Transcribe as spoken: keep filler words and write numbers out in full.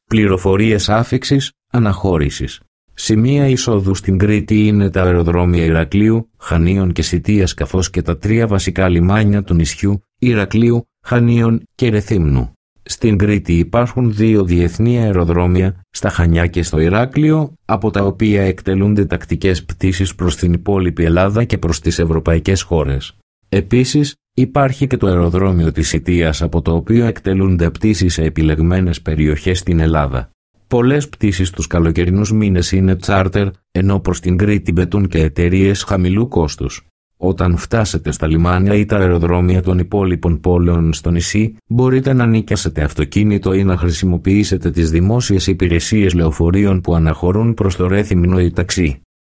Πληροφορίες άφιξης, αναχώρησης. Σημεία εισόδου στην Κρήτη είναι τα αεροδρόμια Ηρακλείου, Χανίων και Σιτίας καθώς και τα τρία βασικά λιμάνια του νησιού, Ηρακλείου, Χανίων και Ρεθύμνου. Στην Κρήτη υπάρχουν δύο διεθνή αεροδρόμια, στα Χανιά και στο Ηράκλειο, από τα οποία εκτελούνται τακτικές πτήσεις προς την υπόλοιπη Ελλάδα και προς τις ευρωπαϊκές χώρες. Επίσης, υπάρχει και το αεροδρόμιο της Σιτίας, από το οποίο εκτελούνται πτήσεις σε επιλεγμένες περιοχές στην Ελλάδα. Πολλές πτήσεις τους καλοκαιρινούς μήνες είναι τσάρτερ, ενώ προς την Κρήτη μπετούν και εταιρείες χαμηλού κόστους. Όταν φτάσετε στα λιμάνια ή τα αεροδρόμια των υπόλοιπων πόλεων στο νησί, μπορείτε να νοικιάσετε αυτοκίνητο ή να χρησιμοποιήσετε τις δημόσιες υπηρεσίες λεωφορείων που αναχωρούν προς το Ρέθυμνο ή ταξί.